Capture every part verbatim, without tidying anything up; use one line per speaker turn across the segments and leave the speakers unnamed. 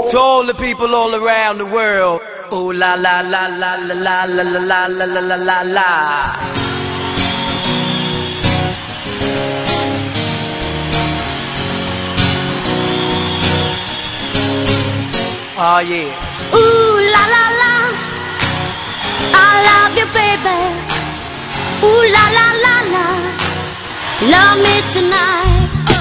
To all the people all around the world. Ooh la la la la la la la la la la la la la. Oh yeah.
Ooh la la la, I love you, baby. Ooh la la la la, love me tonight.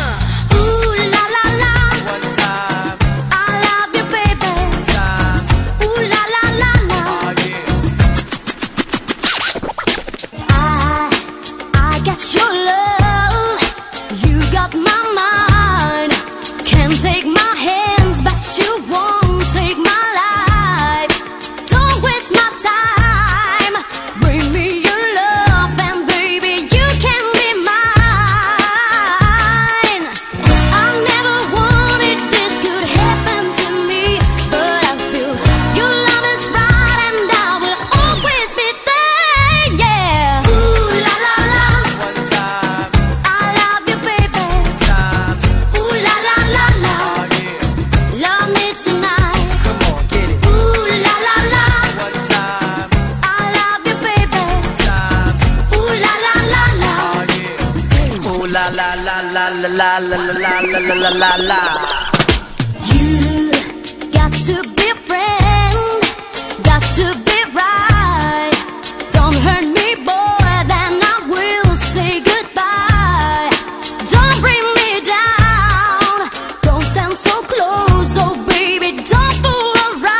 La la la la la la la la la la la la.
You got to be a friend, got to be right. Don't hurt me, boy, then I will say goodbye. Don't bring me down, don't stand so close, oh baby, don't fool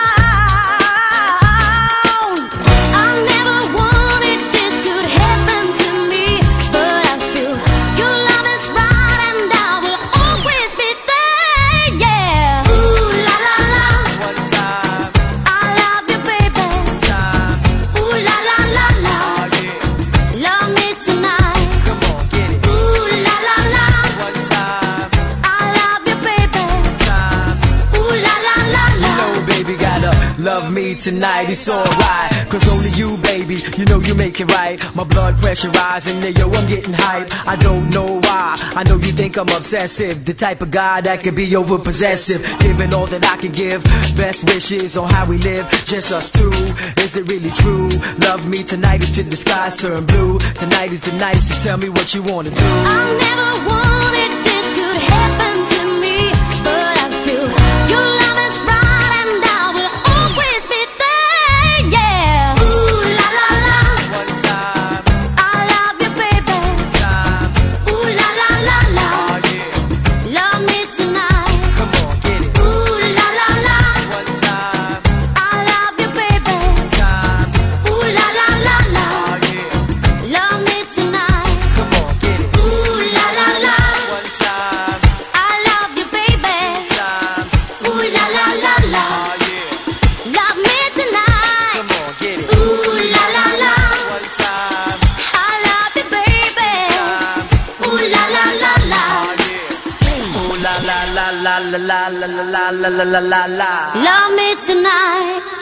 around. I never wanted this could happen to me, but I feel your love is right and I will always be there, yeah. Ooh la la la,
One time,
I love you, baby.
times,
Ooh la la la la,
oh yeah.
love me tonight.
Come on, get it.
Ooh la la la,
One time,
I love you, baby.
times.
Ooh la la la la.
You know, baby, gotta love me tonight, it's alright. Cause only you, baby, you know you make it right. My blood pressure rising, yeah, yo, I'm getting hype. I don't know why, I know you think I'm obsessive. The type of guy that can be over possessive. Giving all that I can give, best wishes on how we live, just us two. Is it really true? Love me tonight until the skies turn blue. Tonight is the night, so tell me what you wanna do.
I never wanted this could happen to me, but I feel your love is right and I will always be there, yeah. Ooh la la la,
One time,
I love you, baby.
times,
Ooh la la la la,
oh yeah.
love me tonight.
Come on, get it.
Ooh la la la,
One time,
I love you, baby.
times,
Ooh la la la la,
oh yeah.
love me tonight.
Come on, get it.
Ooh la la la,
One time,
I love you, baby.
times,
Ooh la la la la,
oh yeah.
love me tonight.
Come on, get it.
Ooh la la la,
One time,
I love you, baby.
times,
Ooh la la la la,
oh yeah. Ooh la la la la la la la la la la la la la.
love me tonight.